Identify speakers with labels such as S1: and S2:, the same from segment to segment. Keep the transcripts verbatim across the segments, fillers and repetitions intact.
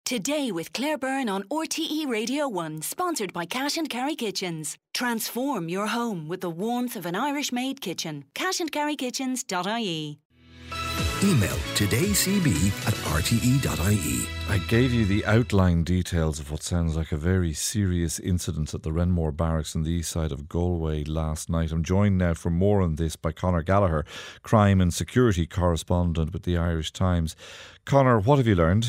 S1: Today with Claire Byrne on R T E Radio one, sponsored by Cash and Carry Kitchens. Transform your home with the warmth of an Irish-made kitchen. cash and carry kitchens dot I E.
S2: Email todaycb at r t e dot i e.
S3: I gave you the outline details of what sounds like a very serious incident at the Renmore Barracks on the east side of Galway last night. I'm joined now for more on this by Conor Gallagher, crime and security correspondent with the Irish Times. Conor, what have you learned?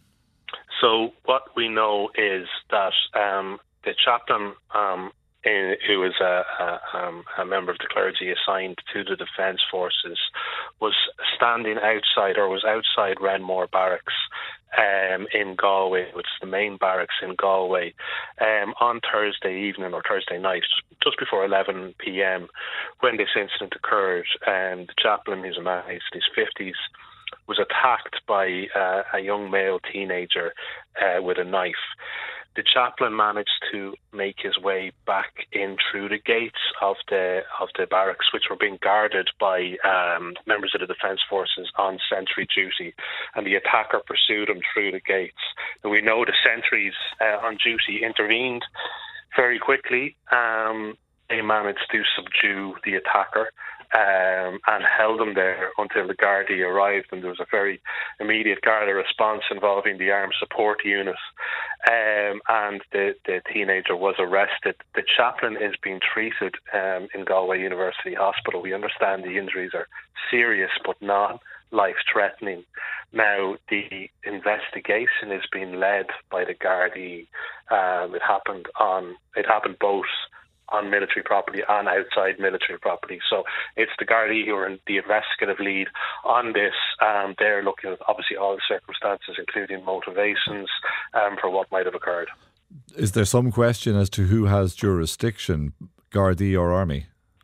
S4: So what we know is that um, the chaplain, um, in, who is a, a, um, a member of the clergy assigned to the Defence Forces, was standing outside or was outside Renmore Barracks um, in Galway, which is the main barracks in Galway, um, on Thursday evening or Thursday night, just before eleven p.m, when this incident occurred. And the chaplain, who's a man in his fifties, was attacked by uh, a young male teenager uh, with a knife. The chaplain managed to make his way back in through the gates of the of the barracks, which were being guarded by um, members of the Defence Forces on sentry duty, and the attacker pursued him through the gates. And we know the sentries uh, on duty intervened very quickly. Um, they managed to subdue the attacker Um, and held him there until the Gardaí arrived, and there was a very immediate Garda response involving the armed support unit, um, and the, the teenager was arrested. The chaplain is being treated um, in Galway University Hospital. We understand the injuries are serious but not life-threatening. Now, the investigation is being led by the Gardaí. Um, it happened on it happened both on military property and outside military property. So it's the Gardaí who are in the investigative lead on this. Um, they're looking at obviously all the circumstances, including motivations um, for what might have occurred.
S3: Is there some question as to who has jurisdiction, Gardaí or Army?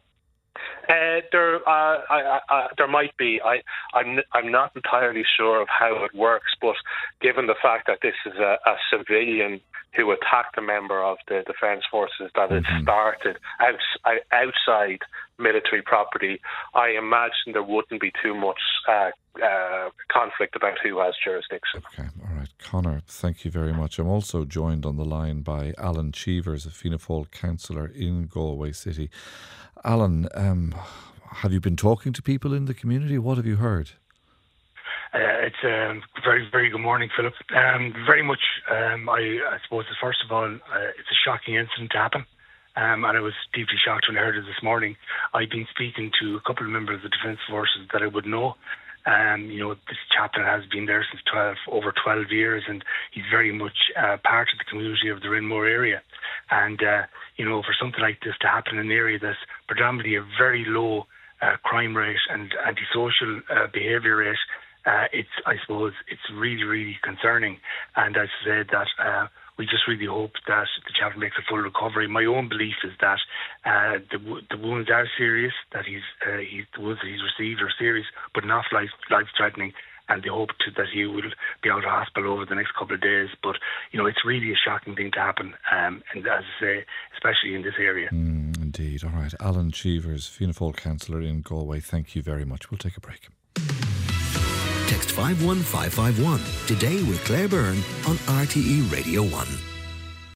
S4: Uh, there, uh, I, I, there might be. I, I'm, I'm not entirely sure of how it works, but given the fact that this is a, a civilian who attacked a member of the Defence Forces, that it mm-hmm. started out, outside military property, I imagine there wouldn't be too much uh, uh, conflict about who has jurisdiction.
S3: Okay, all right. Conor, thank you very much. I'm also joined on the line by Alan Cheevers, a Fianna Fáil councillor in Galway City. Alan, um, have you been talking to people in the community? What have you heard?
S5: Uh, it's a um, very, very good morning, Philip. Um, very much, um, I, I suppose, that first of all, uh, it's a shocking incident to happen. Um, and I was deeply shocked when I heard it this morning. I've been speaking to a couple of members of the Defence Forces that I would know. Um, you know, this chaplain has been there since twelve, over twelve years, and he's very much uh, part of the community of the Renmore area. And, uh, you know, for something like this to happen in an area that's predominantly a very low uh, crime rate and antisocial uh, behaviour rate, uh, it's, I suppose, it's really, really concerning. And as I said, that uh, we just really hope that the chaplain makes a full recovery. My own belief is that uh, the the wounds are serious, that he's, uh, he's the wounds that he's received are serious, but not life life threatening. And they hope to, that he will be out of hospital over the next couple of days. But you know, it's really a shocking thing to happen, um, and as I say, especially in this area.
S3: Mm, indeed. All right, Alan Cheevers, Fianna Fáil councillor in Galway. Thank you very much. We'll take a break.
S2: Text five one five five one today with Claire Byrne on R T E Radio one.